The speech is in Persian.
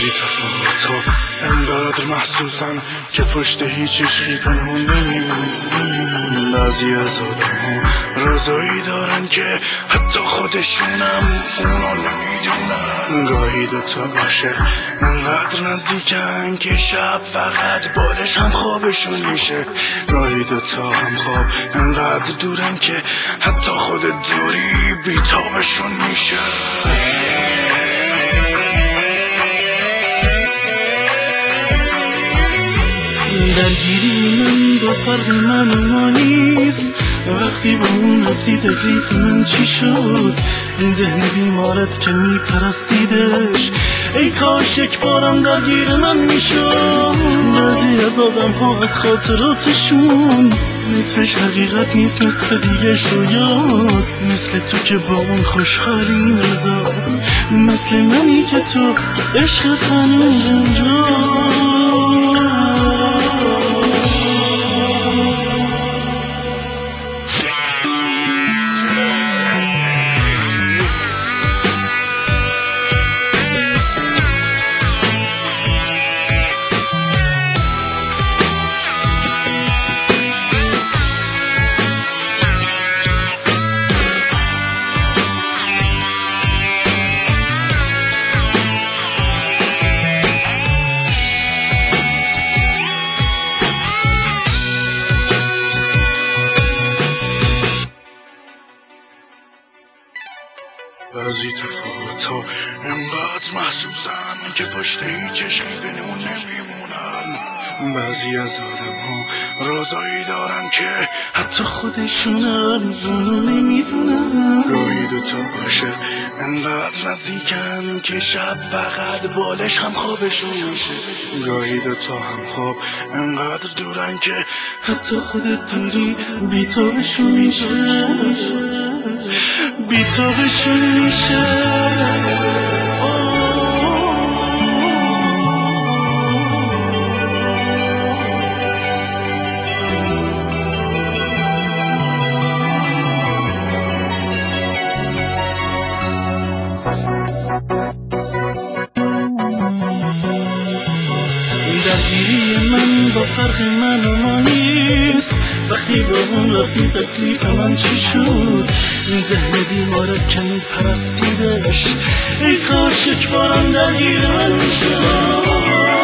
بعضی تفاوت‌ها انقدر محسوسن که پشت هیچ عشقی پنهون نمیمونن. بعضی از آدم‌ها رازایی دارن که حتی خودشونم اونا نمیدونن. گاهی دوتا عاشق انقدر نزدیکن که شب فقط بالش هم خوابشون میشه. گاهی دوتا هم خواب انقدر دورن که حتی خود دوری بیتابشون میشه. درگیری من با فرق من و ما نیست. وقتی با اون رفتی تکلیف من چی شد؟ این ذهن بیمارت که میپرستیدش ای کاش یک بارم درگیر من میشد. بعضی از آدم ها از خاطراتشون نصفش حقیقت نیست، نصف دیگه شویاست. مثل تو که با اون خوشحالی نزار، مثل منی که تو عشقت هنوز اونجا. بعضی تفاوت‌ها انقدر محسوسن که پشت هیچ عشقی بینمون نمیمونن. بعضی از آدم‌ها رازایی دارن که حتی خودشونم اونو نمیدونن. گاهی دوتا عاشق انقدر نزدیکن که شب فقط بالش هم خوابشون میشه. گاهی دوتا هم خواب انقدر دورن که حتی خود دوری بیتابشون میشه. بیتابشون میشه. درگیری من با فرق من و ما نیست. وقتی با اون رفتی تکلیف من چی شد؟ این ذهن بیمارت که میپرستیدش ای کاش یک بارم درگیر من میشد.